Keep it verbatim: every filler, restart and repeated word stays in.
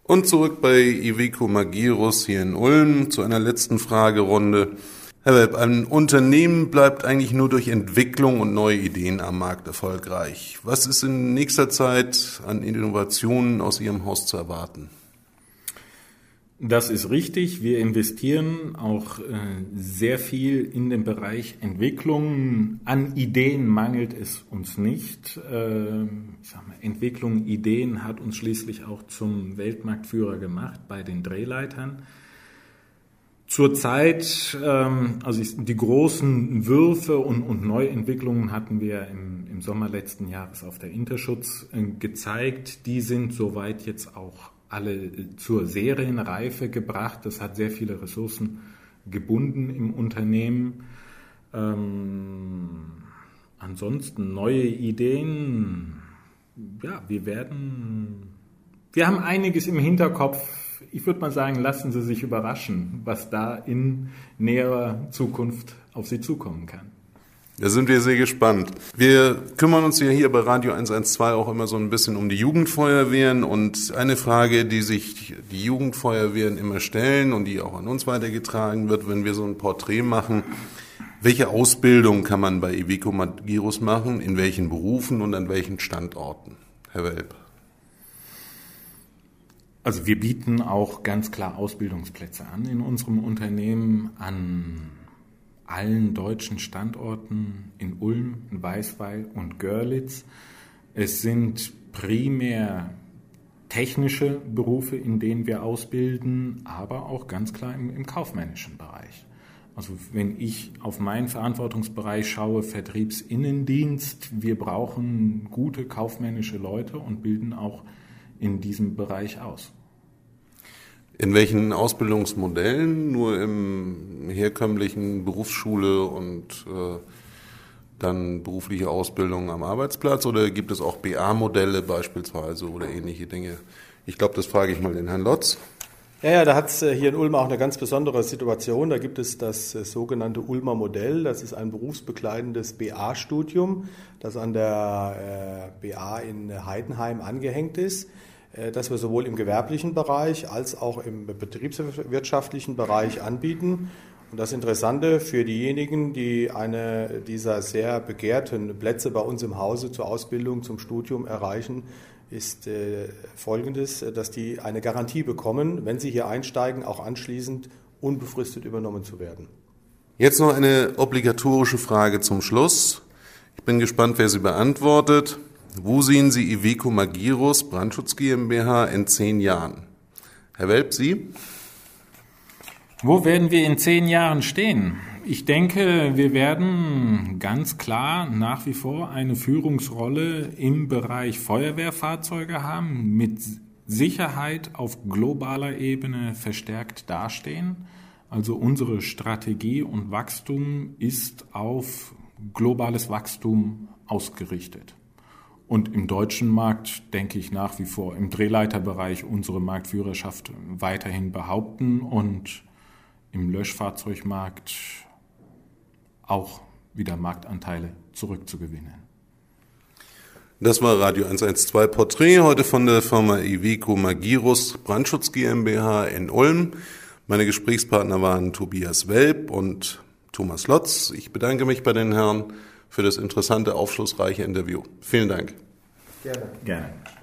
Und zurück bei Iveco Magirus hier in Ulm zu einer letzten Fragerunde. Herr Welp, ein Unternehmen bleibt eigentlich nur durch Entwicklung und neue Ideen am Markt erfolgreich. Was ist in nächster Zeit an Innovationen aus Ihrem Haus zu erwarten? Das ist richtig. Wir investieren auch äh, sehr viel in den Bereich Entwicklung. An Ideen mangelt es uns nicht. Äh, ich sag mal, Entwicklung, Ideen hat uns schließlich auch zum Weltmarktführer gemacht bei den Drehleitern. Zurzeit, ähm, also die großen Würfe und, und Neuentwicklungen hatten wir im, im Sommer letzten Jahres auf der Interschutz äh, gezeigt. Die sind soweit jetzt auch alle zur Serienreife gebracht. Das hat sehr viele Ressourcen gebunden im Unternehmen. Ähm, ansonsten neue Ideen. Ja, wir werden, wir haben einiges im Hinterkopf. Ich würde mal sagen, lassen Sie sich überraschen, was da in näherer Zukunft auf Sie zukommen kann. Da sind wir sehr gespannt. Wir kümmern uns ja hier bei Radio eins eins zwei auch immer so ein bisschen um die Jugendfeuerwehren. Und eine Frage, die sich die Jugendfeuerwehren immer stellen und die auch an uns weitergetragen wird, wenn wir so ein Porträt machen: Welche Ausbildung kann man bei Iveco Magirus machen, in welchen Berufen und an welchen Standorten? Herr Welp. Also wir bieten auch ganz klar Ausbildungsplätze an in unserem Unternehmen, an allen deutschen Standorten in Ulm, in Weisweil und Görlitz. Es sind primär technische Berufe, in denen wir ausbilden, aber auch ganz klar im, im kaufmännischen Bereich. Also wenn ich auf meinen Verantwortungsbereich schaue, Vertriebsinnendienst, wir brauchen gute kaufmännische Leute und bilden auch in diesem Bereich aus. In welchen Ausbildungsmodellen? Nur im herkömmlichen Berufsschule und äh, dann berufliche Ausbildung am Arbeitsplatz? Oder gibt es auch B A-Modelle beispielsweise oder ähnliche Dinge? Ich glaube, das frage ich mal den Herrn Lotz. Ja, ja, da hat es hier in Ulm auch eine ganz besondere Situation. Da gibt es das sogenannte Ulmer Modell. Das ist ein berufsbegleitendes B A-Studium, das an der äh, B A in Heidenheim angehängt ist, äh, das wir sowohl im gewerblichen Bereich als auch im betriebswirtschaftlichen Bereich anbieten. Und das Interessante für diejenigen, die eine dieser sehr begehrten Plätze bei uns im Hause zur Ausbildung, zum Studium erreichen, ist äh, Folgendes, dass die eine Garantie bekommen, wenn sie hier einsteigen, auch anschließend unbefristet übernommen zu werden. Jetzt noch eine obligatorische Frage zum Schluss. Ich bin gespannt, wer sie beantwortet. Wo sehen Sie Iveco Magirus Brandschutz GmbH in zehn Jahren? Herr Welp, Sie? Wo werden wir in zehn Jahren stehen? Ich denke, wir werden ganz klar nach wie vor eine Führungsrolle im Bereich Feuerwehrfahrzeuge haben, mit Sicherheit auf globaler Ebene verstärkt dastehen. Also unsere Strategie und Wachstum ist auf globales Wachstum ausgerichtet. Und im deutschen Markt denke ich nach wie vor im Drehleiterbereich unsere Marktführerschaft weiterhin behaupten und im Löschfahrzeugmarkt auch wieder Marktanteile zurückzugewinnen. Das war Radio eins eins zwei Porträt, heute von der Firma Iveco Magirus Brandschutz GmbH in Ulm. Meine Gesprächspartner waren Tobias Welp und Thomas Lotz. Ich bedanke mich bei den Herren für das interessante, aufschlussreiche Interview. Vielen Dank. Gerne. Gerne.